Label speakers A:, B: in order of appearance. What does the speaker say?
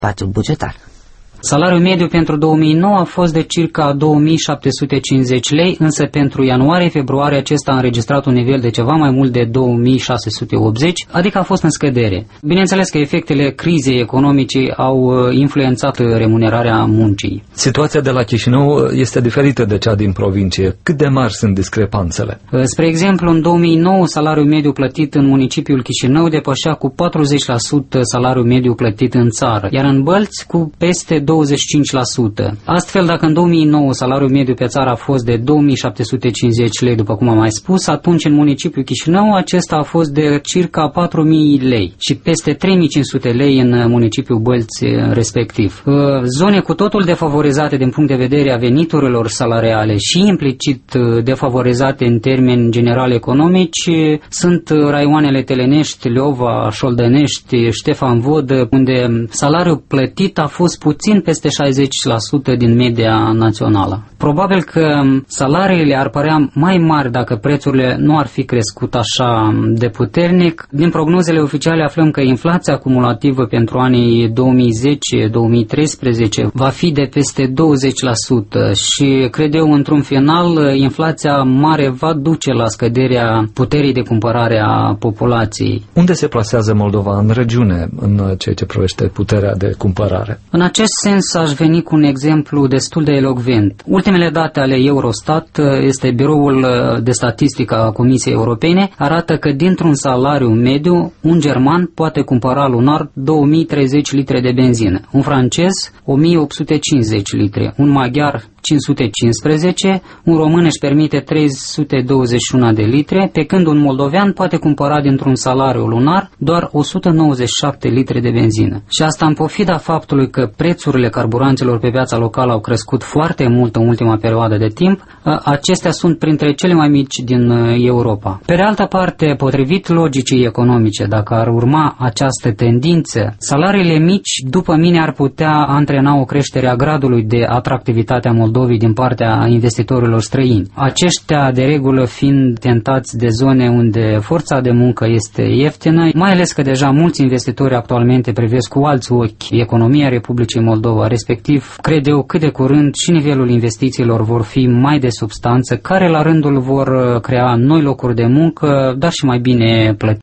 A: spațiul bugetar.
B: Salariul mediu pentru 2009 a fost de circa 2750 lei, însă pentru ianuarie-februarie acesta a înregistrat un nivel de ceva mai mult de 2680, adică a fost în scădere. Bineînțeles că efectele crizei economice au influențat remunerarea muncii.
C: Situația de la Chișinău este diferită de cea din provincie. Cât de mari sunt discrepanțele?
B: Spre exemplu, în 2009 salariul mediu plătit în municipiul Chișinău depășea cu 40% salariul mediu plătit în țară, iar în Bălți cu peste 25%. Astfel, dacă în 2009 salariul mediu pe țară a fost de 2750 lei, după cum am mai spus, atunci în municipiul Chișinău acesta a fost de circa 4000 lei și peste 3500 lei în municipiul Bălți respectiv. Zone cu totul defavorizate din punct de vedere a veniturilor salariale și implicit defavorizate în termeni general economici sunt raioanele Telenești, Leova, Șoldănești, Ștefan Vodă, unde salariul plătit a fost puțin peste 60% din media națională. Probabil că salariile ar părea mai mari dacă prețurile nu ar fi crescut așa de puternic. Din prognozele oficiale aflăm că inflația cumulativă pentru anii 2010-2013 va fi de peste 20% și cred eu într-un final inflația mare va duce la scăderea puterii de cumpărare a populației.
C: Unde se plasează Moldova în regiune în ceea ce privește puterea de cumpărare?
B: În acest sens aș veni cu un exemplu destul de elocvent. Ultimele date ale Eurostat, este biroul de statistică a Comisiei Europene, arată că dintr-un salariu mediu, un german poate cumpăra lunar 2030 litri de benzină, un francez 1850 litri, un maghiar 515, un român își permite 321 de litri, pe când un moldovean poate cumpăra dintr-un salariu lunar doar 197 litri de benzină. Și asta în pofida faptului că prețurile carburanților pe piața locală au crescut foarte mult în ultima perioadă de timp, acestea sunt printre cele mai mici din Europa. Pe de altă parte, potrivit logicii economice, dacă ar urma această tendință, salariile mici, după mine, ar putea antrena o creștere a gradului de atractivitate a Moldovei din partea investitorilor străini. Aceștia, de regulă, fiind tentați de zone unde forța de muncă este ieftină, mai ales că deja mulți investitori actualmente privesc cu alți ochi economia Republicii Moldova, respectiv, cred eu, cât de curând și nivelul investițiilor vor fi mai de substanță, care la rândul vor crea noi locuri de muncă, dar și mai bine plătite.